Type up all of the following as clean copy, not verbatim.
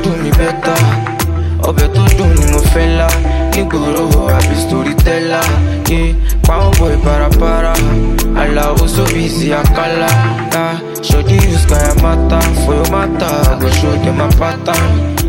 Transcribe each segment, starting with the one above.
do me better. Ọbẹ̀ tó dùn ni mo fẹ́ lá. Nígboro àbí storyteller. Power boy para. Alao so busy akala. Shorty use kaya mata. For your mata, I go show them my pattern.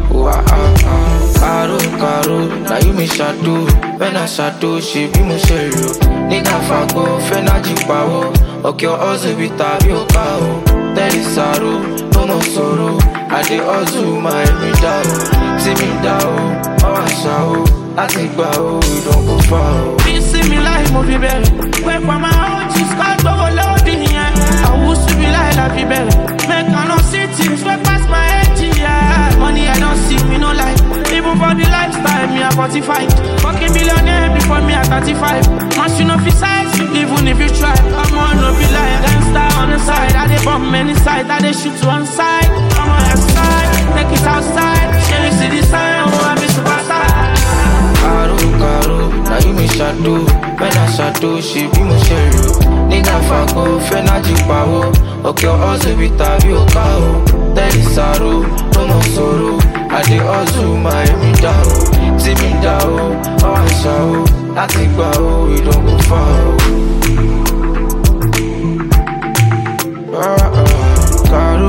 Caro, now you me shadow. When I shadow, she be my shell. Nigga fago, fena jipawo. Okay, also be tabi okao. There is sorrow, no more sorrow. I dey hustle my every day. See me down, I shout. I think about we don't go far. You see me like movie baby. Wait for my heart, she's got overloading, yeah. I used to be like happy baby. Make I no see things way past my head, yeah. Money I don't see, me no like. Even for the lifestyle, me a 45. Fucking millionaire before me at 35. Must you know fi size, even if you try. I'm on no be like gangster on the side. I dey bomb many sides, I dey shoot to one side. I'm on the side, take it outside. She you see the sign, oh I be superstar. Caro, now you me shadow. When I shadow, she be my shell. Nigga fago, fena jipawo. Okay, also be tabi okao. There is sorrow, no more sorrow. I dey hustle my every day. See me down, I shout. I think about we don't go far.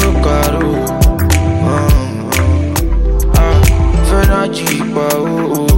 Caro, fena jipawo.